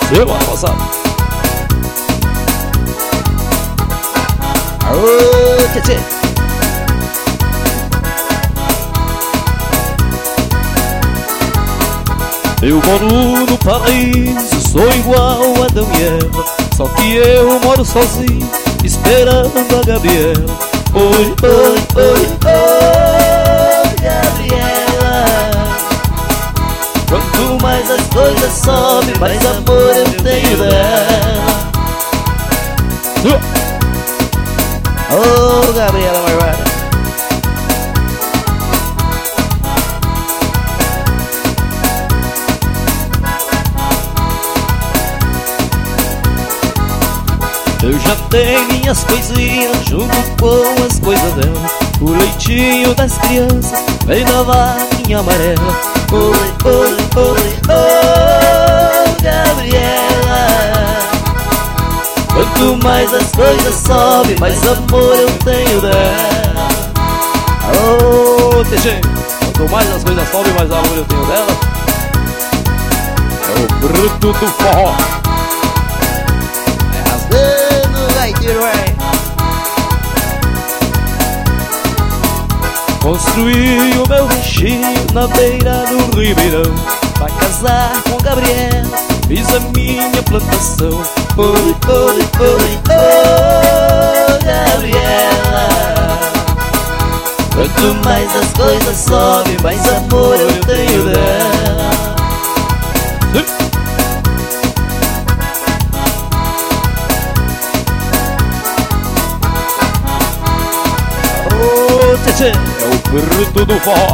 Eu, moçada. Aô, tchê. Eu moro no paraíso, sou igual a Adão e Eva, só que eu moro sozinho, esperando a Gabriela. Oi, oi, oi, oi, Gabriela. Quanto mais as coisas sobem, mais amor eu tenho dela. Oh, Gabriela Marvada. Eu já tenho minhas coisinhas junto com as coisas dela. O leitinho das crianças vem da vaquinha amarela. Oi, oi, oi, oi, Gabriela. Quanto mais as coisas sobem, mais amor eu tenho dela. Ô, TG, quanto mais as coisas sobem, mais amor eu tenho dela. É o bruto do forró. É rasgando o gaiteiro, é. Construí o meu ranchinho na beira do ribeirão. Pra casar com Gabriela, fiz a minha plantação. Oi, oi, oi, oi, Gabriela. Quanto mais as coisas sobem, mais amor eu tenho dela. Ô, tchê, é o bruto do forró.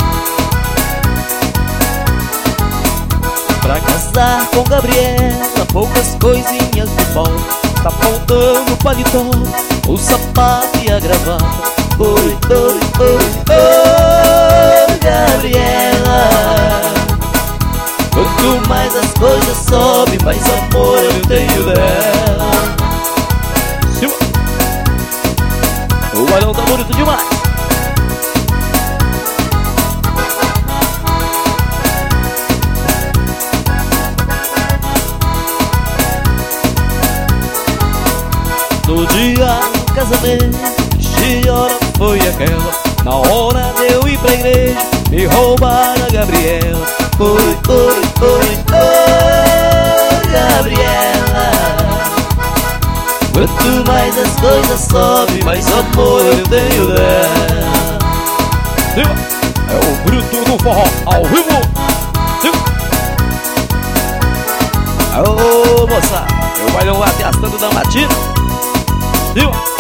Pra casar com Gabriela, poucas coisinhas de bom. Tá faltando paletó, o sapato e a gravata. Oi, oi, oi, oi, Gabriela. Quanto mais as coisas sobem, mais amor eu tenho dela. O bailão tá bonito demais. No dia do casamento, que hora foi aquela? Na hora de eu ir pra igreja, me roubaram a Gabriela. Oi, oi, oi, oi, Gabriela. Quanto mais as coisas sobem, mais amor eu tenho dela. É o bruto do forró, ao vivo. Ô, moça, o bailão vai até as tantas da matina.